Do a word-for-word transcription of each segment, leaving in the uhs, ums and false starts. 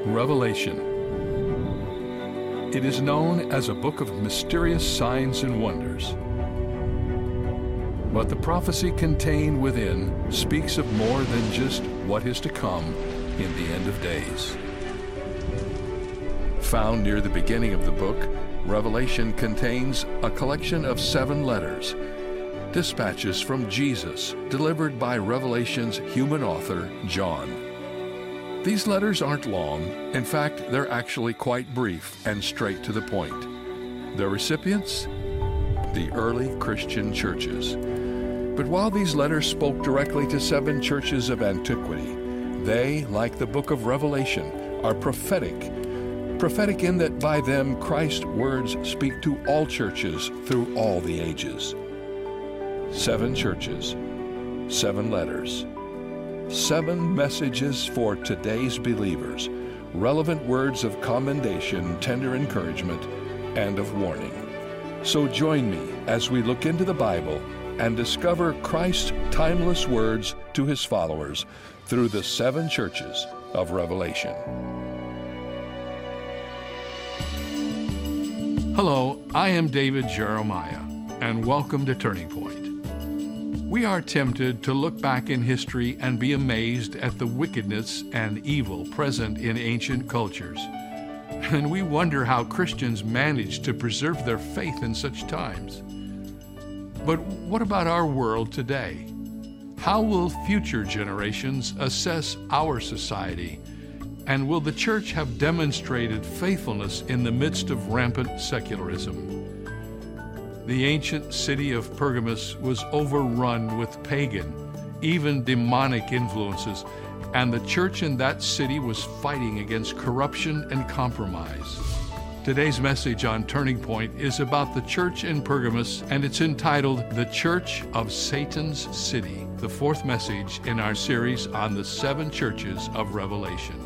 Revelation. It is known as a book of mysterious signs and wonders. But the prophecy contained within speaks of more than just what is to come in the end of days. Found near the beginning of the book, Revelation contains a collection of seven letters, dispatches from Jesus delivered by Revelation's human author, John. These letters aren't long. In fact, they're actually quite brief and straight to the point. Their recipients? The early Christian churches. But while these letters spoke directly to seven churches of antiquity, they, like the book of Revelation, are prophetic. Prophetic in that by them Christ's words speak to all churches through all the ages. Seven churches, seven letters. Seven messages for today's believers, relevant words of commendation, tender encouragement, and of warning. So join me as we look into the Bible and discover Christ's timeless words to his followers through the seven churches of Revelation. Hello, I am David Jeremiah, and welcome to Turning Point. We are tempted to look back in history and be amazed at the wickedness and evil present in ancient cultures. And we wonder how Christians managed to preserve their faith in such times. But what about our world today? How will future generations assess our society? And will the church have demonstrated faithfulness in the midst of rampant secularism? The ancient city of Pergamus was overrun with pagan, even demonic influences, and the church in that city was fighting against corruption and compromise. Today's message on Turning Point is about the church in Pergamus, and it's entitled The Church of Satan's City, the fourth message in our series on the seven churches of Revelation.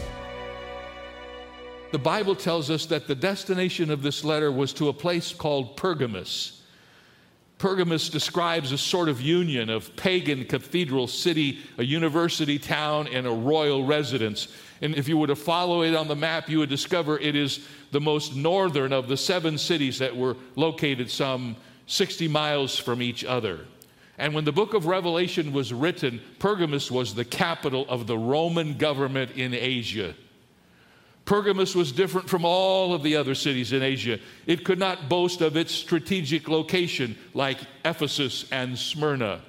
The Bible tells us that the destination of this letter was to a place called Pergamus. Pergamus describes a sort of union of pagan cathedral city, a university town, and a royal residence. And if you were to follow it on the map, you would discover it is the most northern of the seven cities that were located some sixty miles from each other. And when the book of Revelation was written, Pergamus was the capital of the Roman government in Asia. Pergamus was different from all of the other cities in Asia. It could not boast of its strategic location like Ephesus and Smyrna.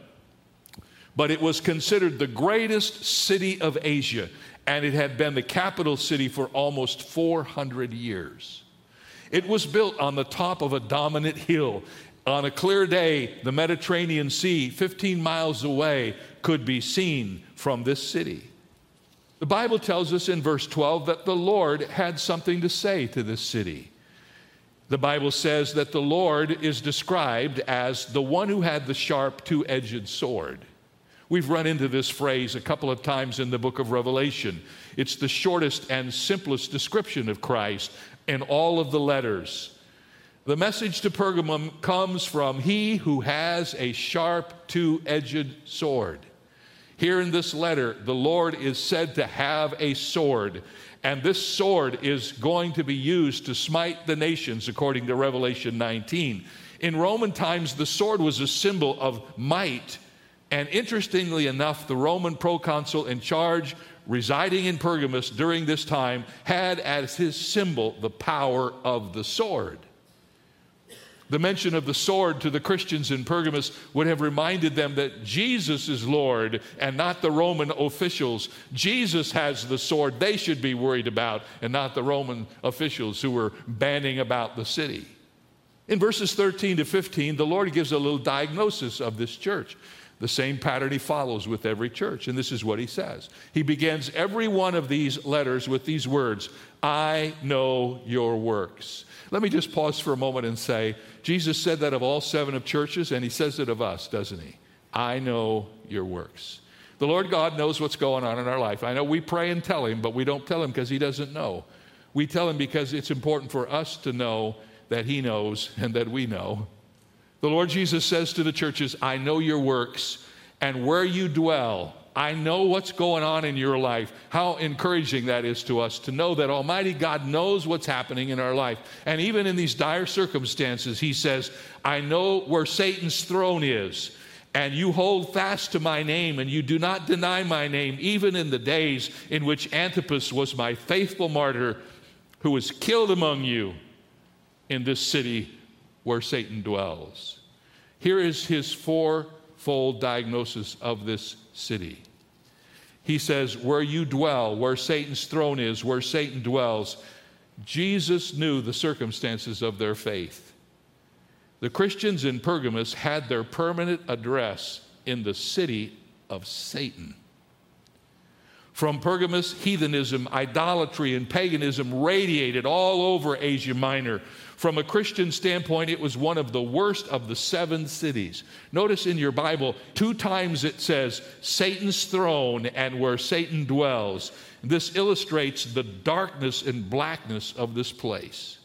But it was considered the greatest city of Asia, and it had been the capital city for almost four hundred years. It was built on the top of a dominant hill. On a clear day, the Mediterranean Sea, fifteen miles away, could be seen from this city. The Bible tells us in verse twelve that the Lord had something to say to this city. The Bible says that the Lord is described as the one who had the sharp two-edged sword. We've run into this phrase a couple of times in the book of Revelation. It's the shortest and simplest description of Christ in all of the letters. The message to Pergamum comes from he who has a sharp two-edged sword. Here in this letter, the Lord is said to have a sword, and this sword is going to be used to smite the nations, according to Revelation nineteen. In Roman times, the sword was a symbol of might, and interestingly enough, the Roman proconsul in charge, residing in Pergamus during this time, had as his symbol the power of the sword. The mention of the sword to the Christians in Pergamus would have reminded them that Jesus is Lord and not the Roman officials. Jesus has the sword they should be worried about and not the Roman officials who were banding about the city. In verses thirteen to fifteen, the Lord gives a little diagnosis of this church. The same pattern he follows with every church, and this is what he says. He begins every one of these letters with these words, I know your works. Let me just pause for a moment and say, Jesus said that of all seven of churches, and he says it of us, doesn't he? I know your works. The Lord God knows what's going on in our life. I know we pray and tell him, but we don't tell him because he doesn't know. We tell him because it's important for us to know that he knows and that we know. The Lord Jesus says to the churches, I know your works, and where you dwell, I know what's going on in your life. How encouraging that is to us to know that Almighty God knows what's happening in our life. And even in these dire circumstances, he says, I know where Satan's throne is, and you hold fast to my name, and you do not deny my name, even in the days in which Antipas was my faithful martyr, who was killed among you in this city where Satan dwells. Here is his fourfold diagnosis of this city. He says, where you dwell, where Satan's throne is, where Satan dwells. Jesus knew the circumstances of their faith. The Christians in Pergamos had their permanent address in the city of Satan. From Pergamos, heathenism, idolatry, and paganism radiated all over Asia Minor. From a Christian standpoint, it was one of the worst of the seven cities. Notice in your Bible, two times it says, Satan's throne and where Satan dwells. This illustrates the darkness and blackness of this place.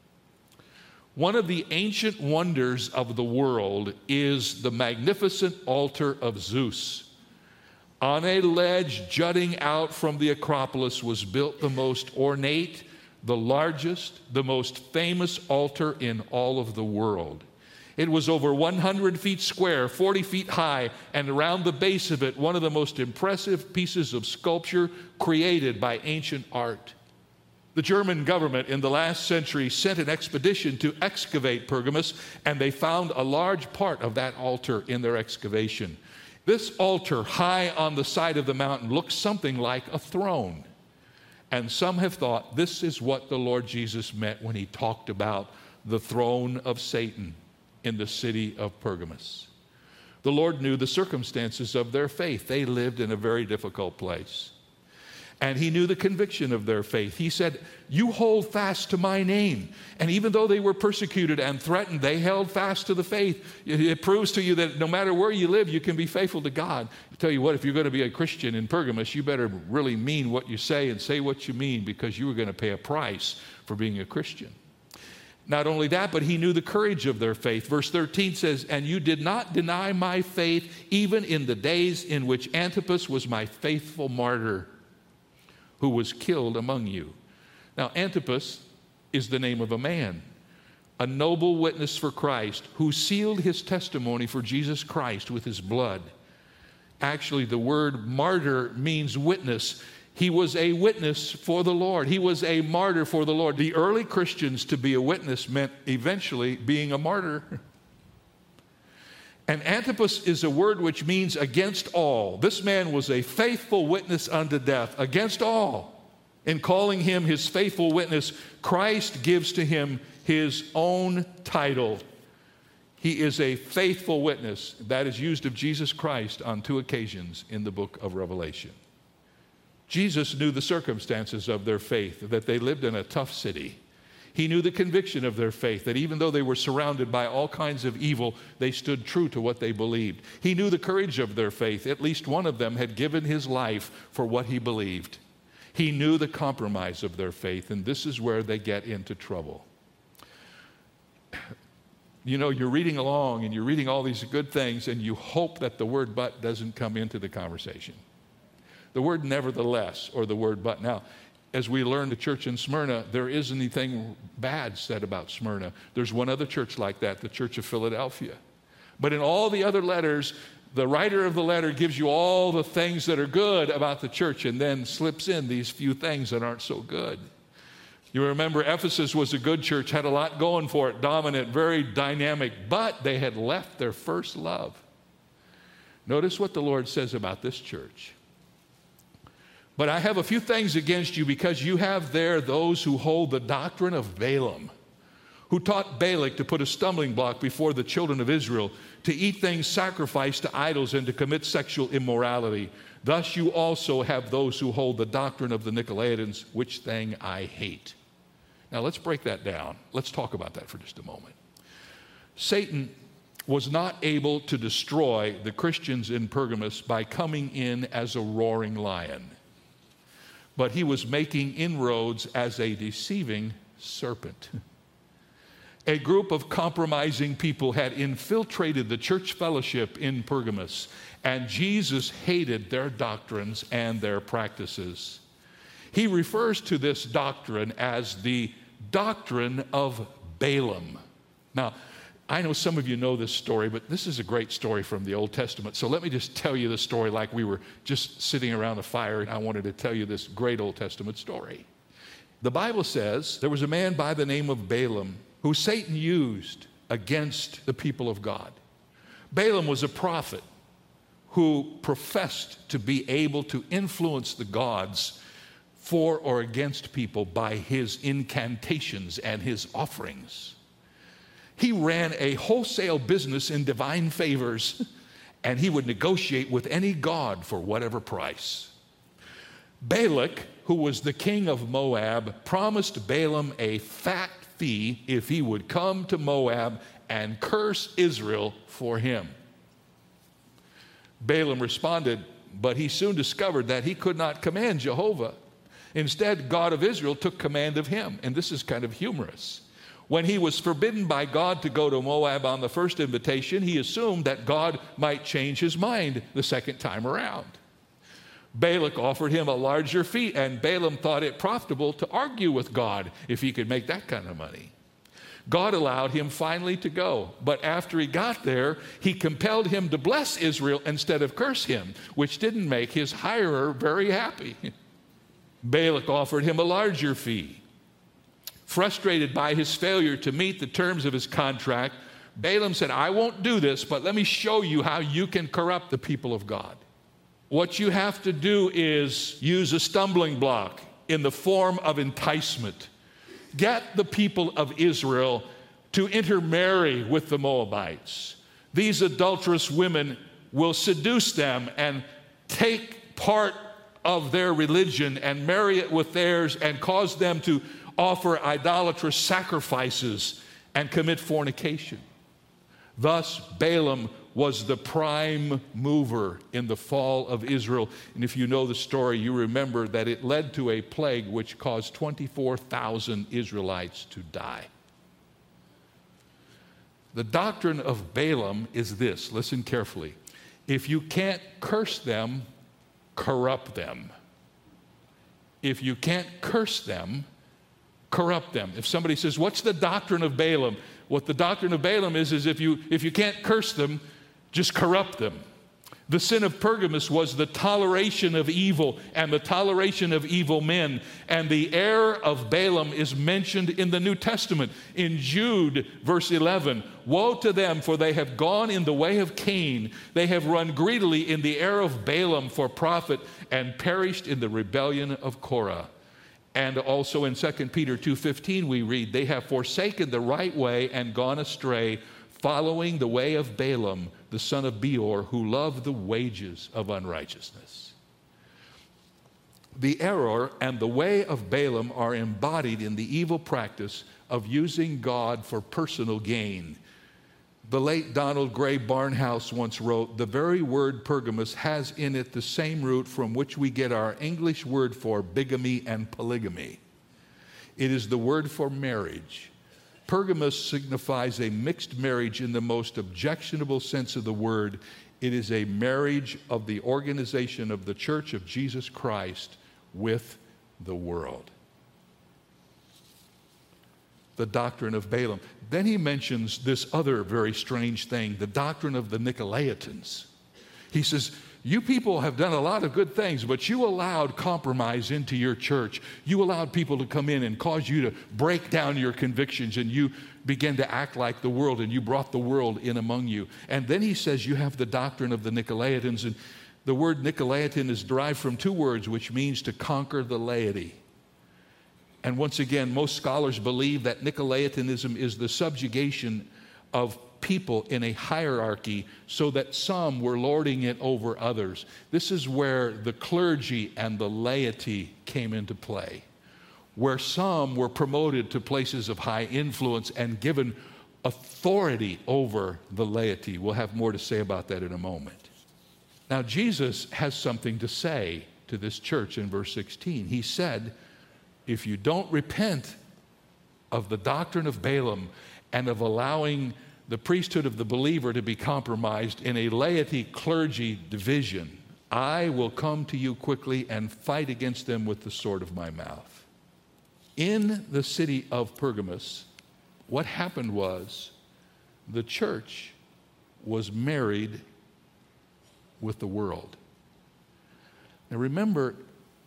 One of the ancient wonders of the world is the magnificent altar of Zeus. On a ledge jutting out from the Acropolis was built the most ornate, the largest, the most famous altar in all of the world. It was over one hundred feet square, forty feet high, and around the base of it, one of the most impressive pieces of sculpture created by ancient art. The German government in the last century sent an expedition to excavate Pergamos, and they found a large part of that altar in their excavation. This altar, high on the side of the mountain, looks something like a throne. And some have thought this is what the Lord Jesus meant when he talked about the throne of Satan in the city of Pergamos. The Lord knew the circumstances of their faith. They lived in a very difficult place. And he knew the conviction of their faith. He said, you hold fast to my name. And even though they were persecuted and threatened, they held fast to the faith. It proves to you that no matter where you live, you can be faithful to God. I tell you what, if you're going to be a Christian in Pergamos, you better really mean what you say and say what you mean, because you were going to pay a price for being a Christian. Not only that, but he knew the courage of their faith. Verse thirteen says, and you did not deny my faith, even in the days in which Antipas was my faithful martyr, who was killed among you. Now, Antipas is the name of a man, a noble witness for Christ, who sealed his testimony for Jesus Christ with his blood. Actually, the word martyr means witness. He was a witness for the Lord. He was a martyr for the Lord. The early Christians, to be a witness meant eventually being a martyr. And Antipas is a word which means against all. This man was a faithful witness unto death, against all. In calling him his faithful witness, Christ gives to him his own title. He is a faithful witness. That is used of Jesus Christ on two occasions in the book of Revelation. Jesus knew the circumstances of their faith, that they lived in a tough city. He knew the conviction of their faith, that even though they were surrounded by all kinds of evil, they stood true to what they believed. He knew the courage of their faith. At least one of them had given his life for what he believed. He knew the compromise of their faith, and this is where they get into trouble. You know, you're reading along, and you're reading all these good things, and you hope that the word but doesn't come into the conversation. The word nevertheless, or the word but. Now, as we learned the church in Smyrna, there isn't anything bad said about Smyrna. There's one other church like that, the Church of Philadelphia. But in all the other letters, the writer of the letter gives you all the things that are good about the church and then slips in these few things that aren't so good. You remember Ephesus was a good church, had a lot going for it, dominant, very dynamic, but they had left their first love. Notice what the Lord says about this church. But I have a few things against you, because you have there those who hold the doctrine of Balaam, who taught Balak to put a stumbling block before the children of Israel, to eat things sacrificed to idols and to commit sexual immorality. Thus you also have those who hold the doctrine of the Nicolaitans, which thing I hate. Now let's break that down. Let's talk about that for just a moment. Satan was not able to destroy the Christians in Pergamos by coming in as a roaring lion, but he was making inroads as a deceiving serpent. A group of compromising people had infiltrated the church fellowship in Pergamos, And Jesus hated their doctrines and their practices. He refers to this doctrine as the doctrine of Balaam. Now, I know some of you know this story, but this is a great story from the Old Testament. So let me just tell you the story like we were just sitting around a fire, and I wanted to tell you this great Old Testament story. The Bible says there was a man by the name of Balaam who Satan used against the people of God. Balaam was a prophet who professed to be able to influence the gods for or against people by his incantations and his offerings. He ran a wholesale business in divine favors, and he would negotiate with any god for whatever price. Balak, who was the king of Moab, promised Balaam a fat fee if he would come to Moab and curse Israel for him. Balaam responded, but he soon discovered that he could not command Jehovah. Instead, God of Israel took command of him, and this is kind of humorous. When he was forbidden by God to go to Moab on the first invitation, he assumed that God might change his mind the second time around. Balak offered him a larger fee, and Balaam thought it profitable to argue with God if he could make that kind of money. God allowed him finally to go, but after he got there, he compelled him to bless Israel instead of curse him, which didn't make his hirer very happy. Balak offered him a larger fee. Frustrated by his failure to meet the terms of his contract, Balaam said, I won't do this, but let me show you how you can corrupt the people of God. What you have to do is use a stumbling block in the form of enticement. Get the people of Israel to intermarry with the Moabites. These adulterous women will seduce them and take part of their religion and marry it with theirs and cause them to offer idolatrous sacrifices and commit fornication. Thus, Balaam was the prime mover in the fall of Israel. And if you know the story, you remember that it led to a plague which caused twenty-four thousand Israelites to die. The doctrine of Balaam is this. Listen carefully. If you can't curse them, corrupt them. If you can't curse them, corrupt them. If somebody says, what's the doctrine of Balaam? What the doctrine of Balaam is, is if you, if you can't curse them, just corrupt them. The sin of Pergamos was the toleration of evil and the toleration of evil men. And the error of Balaam is mentioned in the New Testament. In Jude, verse eleven, woe to them, for they have gone in the way of Cain. They have run greedily in the error of Balaam for profit and perished in the rebellion of Korah. And also in Second Peter two fifteen we read, they have forsaken the right way and gone astray, following the way of Balaam, the son of Beor, who loved the wages of unrighteousness. The error and the way of Balaam are embodied in the evil practice of using God for personal gain. The late Donald Gray Barnhouse once wrote, the very word Pergamos has in it the same root from which we get our English word for bigamy and polygamy. It is the word for marriage. Pergamos signifies a mixed marriage in the most objectionable sense of the word. It is a marriage of the organization of the Church of Jesus Christ with the world. The doctrine of Balaam. Then he mentions this other very strange thing, the doctrine of the Nicolaitans. He says, you people have done a lot of good things, but you allowed compromise into your church. You allowed people to come in and cause you to break down your convictions, and you began to act like the world, and you brought the world in among you. And then he says you have the doctrine of the Nicolaitans, and the word Nicolaitan is derived from two words, which means to conquer the laity. And once again, most scholars believe that Nicolaitanism is the subjugation of people in a hierarchy so that some were lording it over others. This is where the clergy and the laity came into play, where some were promoted to places of high influence and given authority over the laity. We'll have more to say about that in a moment. Now, Jesus has something to say to this church in verse sixteen. He said, if you don't repent of the doctrine of Balaam and of allowing the priesthood of the believer to be compromised in a laity-clergy division, I will come to you quickly and fight against them with the sword of my mouth. In the city of Pergamos, what happened was the church was married with the world. Now remember,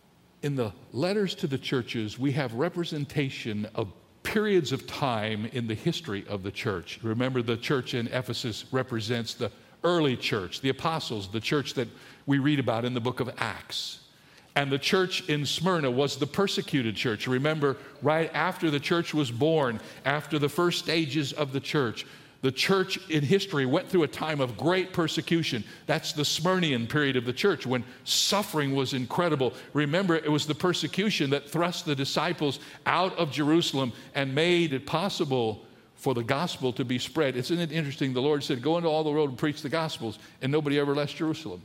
in the letters to the churches, we have representation of periods of time in the history of the church. Remember, the church in Ephesus represents the early church, the apostles, the church that we read about in the book of Acts. And the church in Smyrna was the persecuted church. Remember, right after the church was born, after the first stages of the church, the church in history went through a time of great persecution. That's the Smyrnian period of the church when suffering was incredible. Remember, it was the persecution that thrust the disciples out of Jerusalem and made it possible for the gospel to be spread. Isn't it interesting? The Lord said, go into all the world and preach the gospels, and nobody ever left Jerusalem.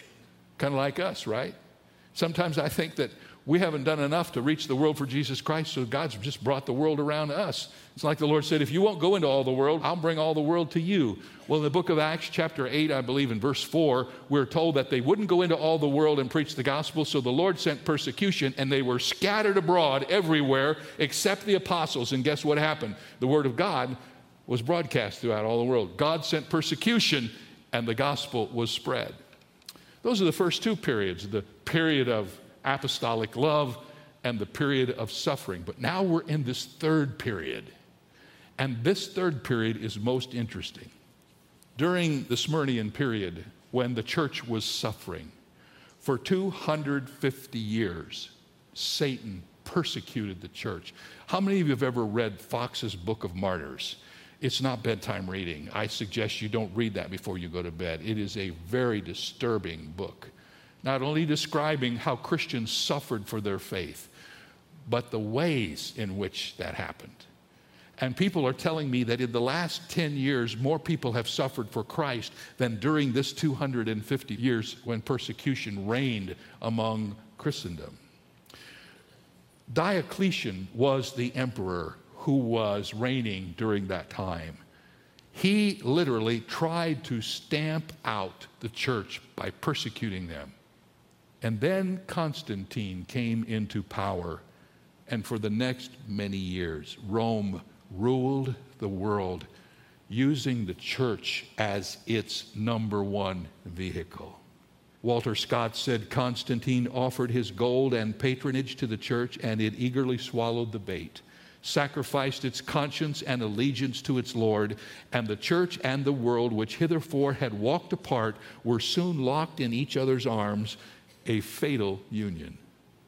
Kind of like us, right? Sometimes I think that we haven't done enough to reach the world for Jesus Christ, so God's just brought the world around us. It's like the Lord said, if you won't go into all the world, I'll bring all the world to you. Well, in the book of Acts, chapter eight, I believe in verse four, we're told that they wouldn't go into all the world and preach the gospel, so the Lord sent persecution, and they were scattered abroad everywhere except the apostles. And guess what happened? The word of God was broadcast throughout all the world. God sent persecution, and the gospel was spread. Those are the first two periods, the period of apostolic love and the period of suffering. But now we're in this third period. And this third period is most interesting. During the Smyrnian period, when the church was suffering, for two hundred fifty years, Satan persecuted the church. How many of you have ever read Fox's Book of Martyrs? It's not bedtime reading. I suggest you don't read that before you go to bed. It is a very disturbing book. Not only describing how Christians suffered for their faith, but the ways in which that happened. And people are telling me that in the last ten years, more people have suffered for Christ than during this two hundred fifty years when persecution reigned among Christendom. Diocletian was the emperor who was reigning during that time. He literally tried to stamp out the church by persecuting them. And then Constantine came into power, and for the next many years, Rome ruled the world using the church as its number one vehicle. Walter Scott said, Constantine offered his gold and patronage to the church, and it eagerly swallowed the bait, sacrificed its conscience and allegiance to its Lord, and the church and the world, which hitherto had walked apart, were soon locked in each other's arms, a fatal union.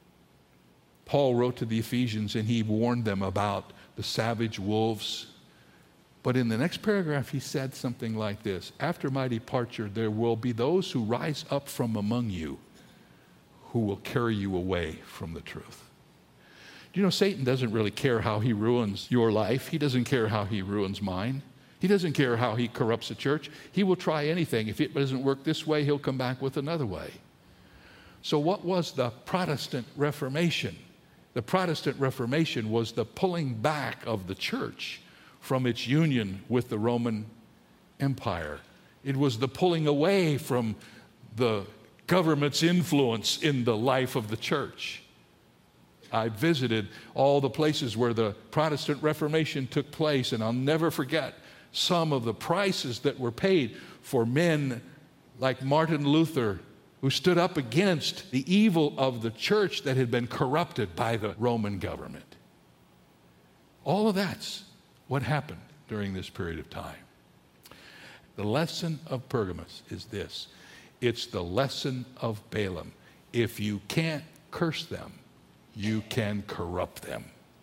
Paul wrote to the Ephesians, and he warned them about the savage wolves. But in the next paragraph, he said something like this: after my departure, there will be those who rise up from among you who will carry you away from the truth. Do you know, Satan doesn't really care how he ruins your life. He doesn't care how he ruins mine. He doesn't care how he corrupts the church. He will try anything. If it doesn't work this way, he'll come back with another way. So what was the Protestant Reformation? The Protestant Reformation was the pulling back of the church from its union with the Roman Empire. It was the pulling away from the government's influence in the life of the church. I visited all the places where the Protestant Reformation took place, and I'll never forget some of the prices that were paid for men like Martin Luther, who stood up against the evil of the church that had been corrupted by the Roman government. All of that's what happened during this period of time. The lesson of Pergamos is this: it's the lesson of Balaam. If you can't curse them, you can corrupt them.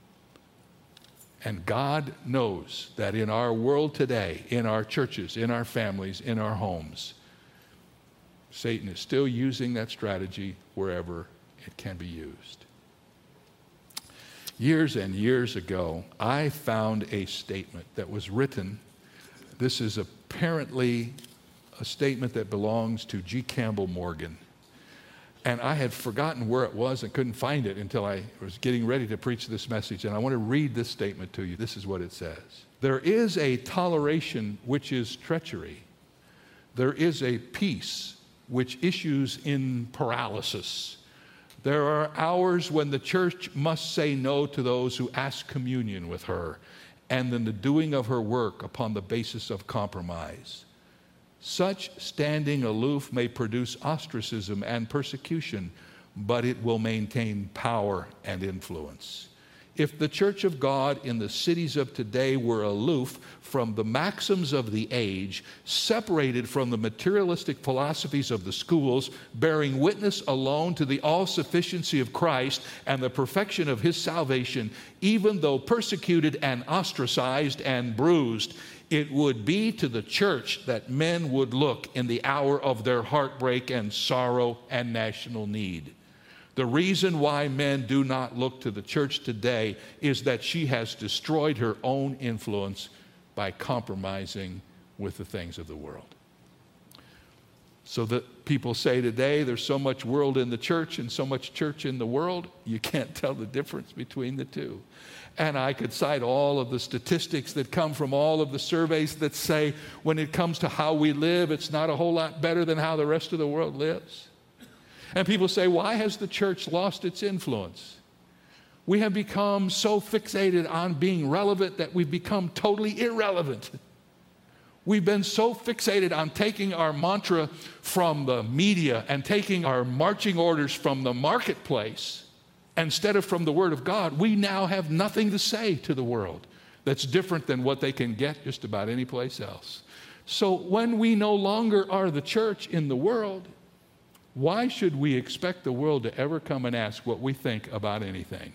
And God knows that in our world today, in our churches, in our families, in our homes, Satan is still using that strategy wherever it can be used. Years and years ago, I found a statement that was written. This is apparently a statement that belongs to G. Campbell Morgan. And I had forgotten where it was and couldn't find it until I was getting ready to preach this message. And I want to read this statement to you. This is what it says. There is a toleration which is treachery. There is a peace which issues in paralysis. There are hours when the church must say no to those who ask communion with her, and in the doing of her work upon the basis of compromise. Such standing aloof may produce ostracism and persecution, but it will maintain power and influence. If the church of God in the cities of today were aloof from the maxims of the age, separated from the materialistic philosophies of the schools, bearing witness alone to the all-sufficiency of Christ and the perfection of his salvation, even though persecuted and ostracized and bruised, it would be to the church that men would look in the hour of their heartbreak and sorrow and national need. The reason why men do not look to the church today is that she has destroyed her own influence by compromising with the things of the world. So that people say today there's so much world in the church and so much church in the world, you can't tell the difference between the two. And I could cite all of the statistics that come from all of the surveys that say when it comes to how we live, it's not a whole lot better than how the rest of the world lives. And people say, why has the church lost its influence? We have become so fixated on being relevant that we've become totally irrelevant. We've been so fixated on taking our mantra from the media and taking our marching orders from the marketplace instead of from the Word of God. We now have nothing to say to the world that's different than what they can get just about any place else. So when we no longer are the church in the world, why should we expect the world to ever come and ask what we think about anything?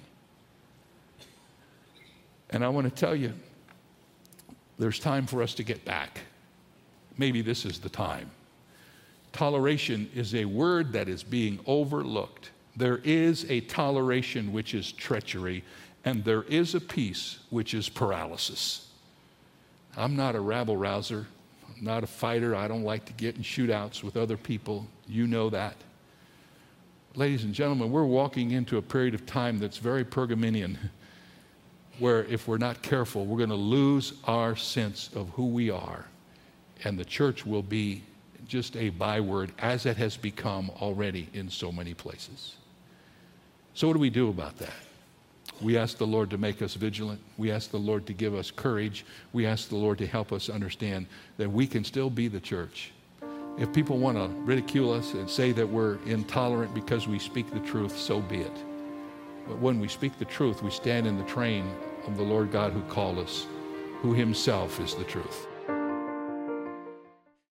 And I want to tell you, there's time for us to get back. Maybe this is the time. Toleration is a word that is being overlooked. There is a toleration which is treachery, and there is a peace which is paralysis. I'm not a rabble-rouser. I'm not a fighter. I don't like to get in shootouts with other people. You know that. Ladies and gentlemen, we're walking into a period of time that's very Pergaminian, where if we're not careful, we're going to lose our sense of who we are, and the church will be just a byword, as it has become already in so many places. So what do we do about that? We ask the Lord to make us vigilant. We ask the Lord to give us courage. We ask the Lord to help us understand that we can still be the church. If people want to ridicule us and say that we're intolerant because we speak the truth, so be it. But when we speak the truth, we stand in the train of the Lord God who called us, who himself is the truth.